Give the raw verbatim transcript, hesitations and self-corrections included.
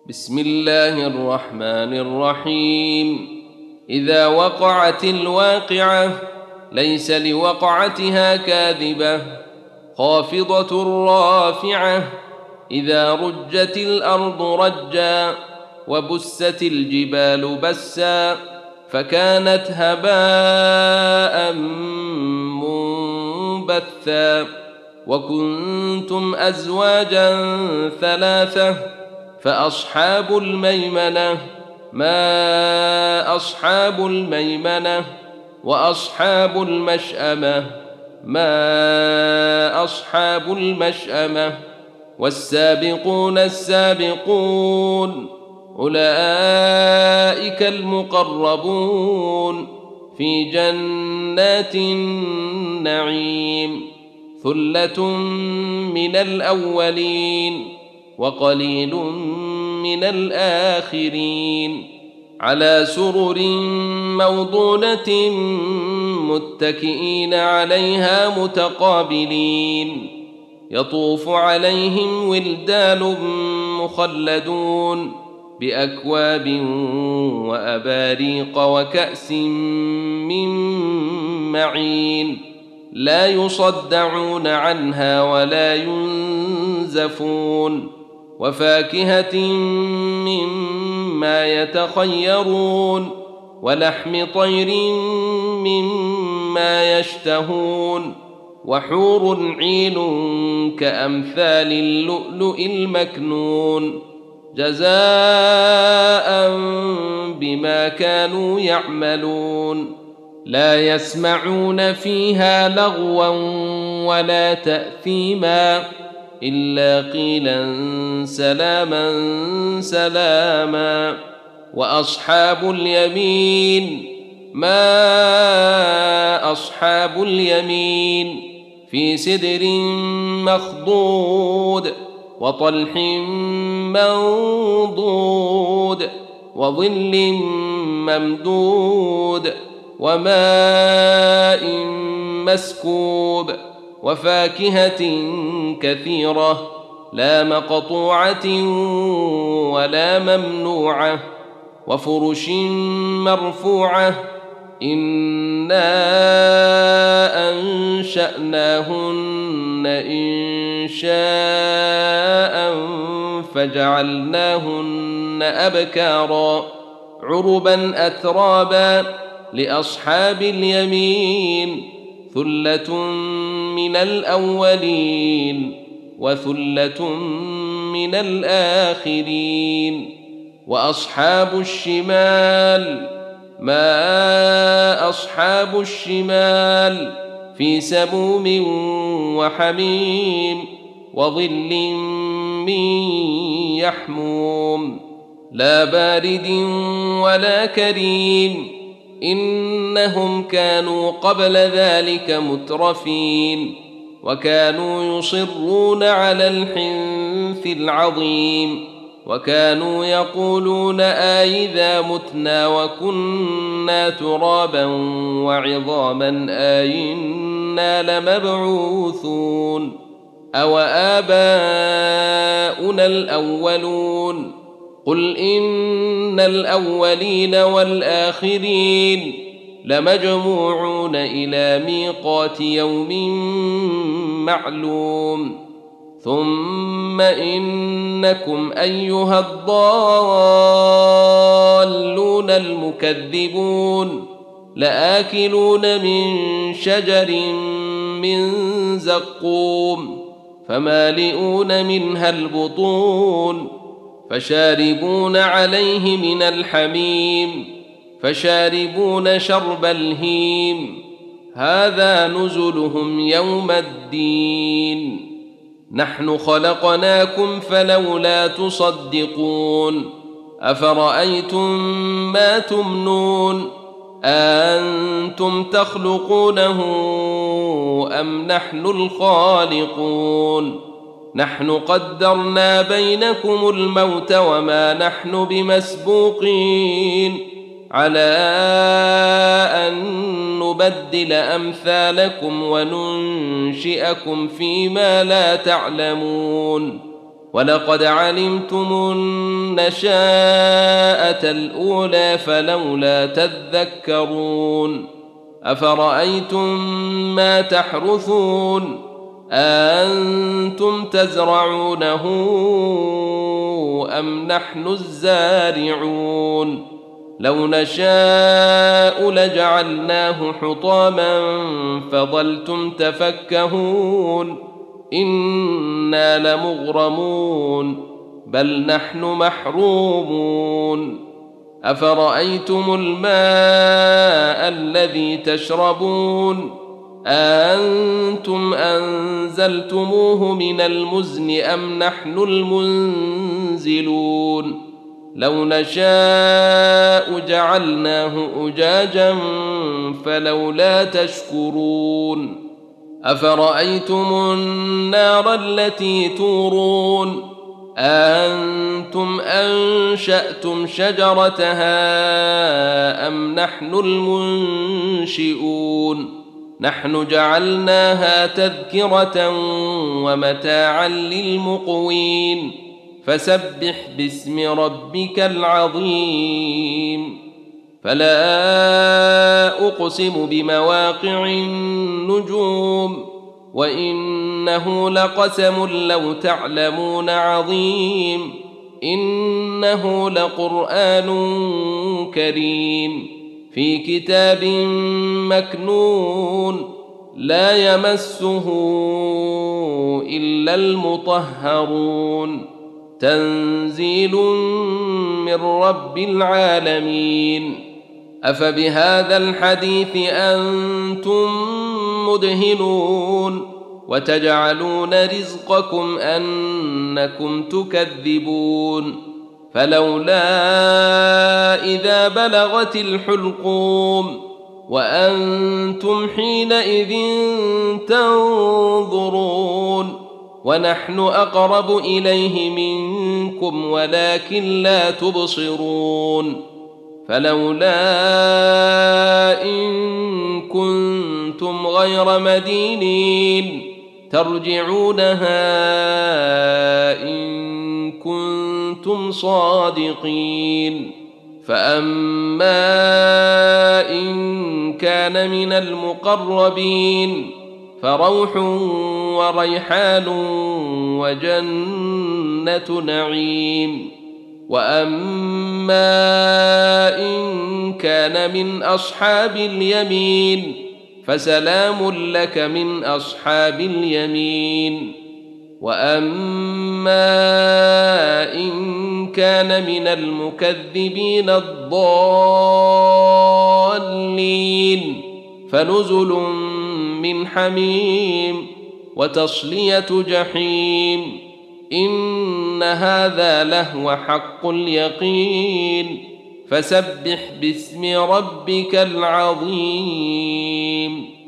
بسم الله الرحمن الرحيم. إذا وقعت الواقعة ليس لوقعتها كاذبة خافضة رافعة. إذا رجت الأرض رجا وبست الجبال بسا فكانت هباء منبثا. وكنتم أزواجا ثلاثة فأصحاب الميمنة ما أصحاب الميمنة وأصحاب المشأمة ما أصحاب المشأمة. والسابقون السابقون أولئك المقربون في جنات النعيم. ثلة من الأولين وقليل من الآخرين. على سرر موضونة متكئين عليها متقابلين. يطوف عليهم ولدان مخلدون بأكواب وأباريق وكأس من معين. لا يصدعون عنها ولا ينزفون. وفاكهة مما يتخيرون ولحم طير مما يشتهون. وحور عين كأمثال اللؤلؤ المكنون جزاء بما كانوا يعملون. لا يسمعون فيها لغوا ولا تأثيما إلا قيلا سلاما سلاما. وأصحاب اليمين ما أصحاب اليمين في سدر مخضود وطلح منضود وظل ممدود وماء مسكوب. وفاكهة كثيرة لا مقطوعة ولا ممنوعة. وفرش مرفوعة إنا أنشأناهن إنشاء فجعلناهن أبكارا عربا أترابا لأصحاب اليمين. ثلة من الأولين وثلة من الآخرين. وأصحاب الشمال ما أصحاب الشمال في سموم وحميم وظل من يحموم لا بارد ولا كريم. إنهم كانوا قبل ذلك مترفين وكانوا يصرون على الحنث العظيم. وكانوا يقولون آئذا متنا وكنا ترابا وعظاما آئنا لمبعوثون أو آباؤنا الأولون. قل إن الأولين والآخرين لمجموعون إلى ميقات يوم معلوم. ثم إنكم أيها الضالون المكذبون لآكلون من شجر من زقوم فمالئون منها البطون فشاربون عليه من الحميم فشاربون شرب الهيم. هذا نزلهم يوم الدين. نحن خلقناكم فلولا تصدقون. أفرأيتم ما تمنون أأنتم تخلقونه أم نحن الخالقون. نحن قدرنا بينكم الموت وما نحن بمسبوقين على أن نبدل أمثالكم وننشئكم فيما لا تعلمون. ولقد علمتم النشاءة الأولى فلولا تذكرون أفرأيتم ما تحرثون أأنتم تزرعونه أم نحن الزارعون لو نشاء لجعلناه حطاما فظلتم تفكهون إنا لمغرمون بل نحن محرومون أفرأيتم الماء الذي تشربون أأنتم أنزلتموه من المزن أم نحن المنزلون لو نشاء جعلناه أجاجا فلولا تشكرون أفرأيتم النار التي تورون أأنتم أنشأتم شجرتها أم نحن المنشئون نحن جعلناها تذكرة ومتاعا للمقوين فسبح باسم ربك العظيم فلا أقسم بمواقع النجوم وإنه لقسم لو تعلمون عظيم إنه لقرآن كريم في كتاب مكنون لا يمسه إلا المطهرون تنزيل من رب العالمين أفبهذا الحديث أنتم مدهنون وتجعلون رزقكم أنكم تكذبون فلولا إذا بلغت الحلقوم وأنتم حينئذ تنظرون ونحن أقرب إليه منكم ولكن لا تبصرون فلولا إن كنتم غير مدينين ترجعونها إن كنتم صادقين فأما إن كان من المقربين فروح وريحان وجنة نعيم وأما إن كان من أصحاب اليمين فسلام لك من أصحاب اليمين وأما إن كان من المكذبين الضالين فنزل من حميم وتصلية جحيم إن هذا لهو حق اليقين فسبح باسم ربك العظيم